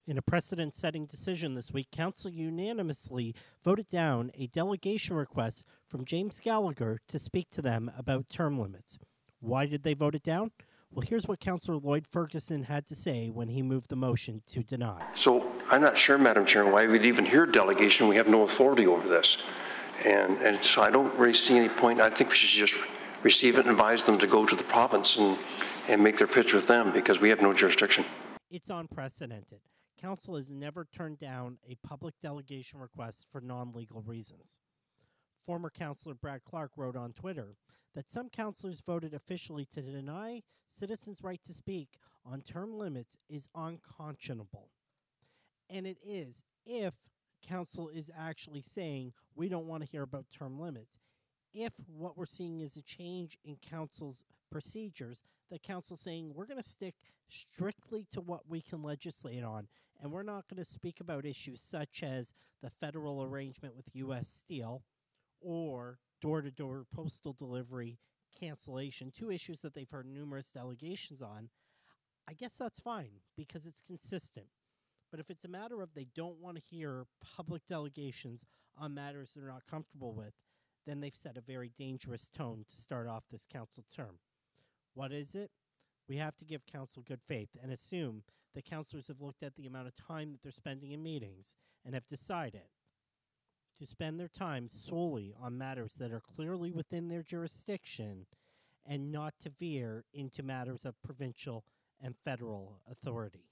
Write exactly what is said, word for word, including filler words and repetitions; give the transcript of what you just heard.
In a precedent-setting decision this week, Council unanimously voted down a delegation request from James Gallagher to speak to them about term limits. Why did they vote it down? Well, here's what Councillor Lloyd Ferguson had to say when he moved the motion to deny. So I'm not sure, Madam Chair, why we'd even hear delegation. We have no authority over this. And, and so I don't really see any point. I think we should just receive it and advise them to go to the province and, and make their pitch with them, because we have no jurisdiction. It's unprecedented. Council has never turned down a public delegation request for non-legal reasons. Former Councillor Brad Clark wrote on Twitter that some councillors voted officially to deny citizens' right to speak on term limits is unconscionable. And it is if Council is actually saying we don't want to hear about term limits. If what we're seeing is a change in Council's procedures, the Council saying we're going to stick strictly to what we can legislate on, and we're not going to speak about issues such as the federal arrangement with U S Steel or door-to-door postal delivery cancellation, two issues that they've heard numerous delegations on. I guess that's fine because it's consistent. But if it's a matter of they don't want to hear public delegations on matters they're not comfortable with, then they've set a very dangerous tone to start off this council term. What is it? We have to give council good faith and assume that councillors have looked at the amount of time that they're spending in meetings and have decided to spend their time solely on matters that are clearly within their jurisdiction and not to veer into matters of provincial and federal authority.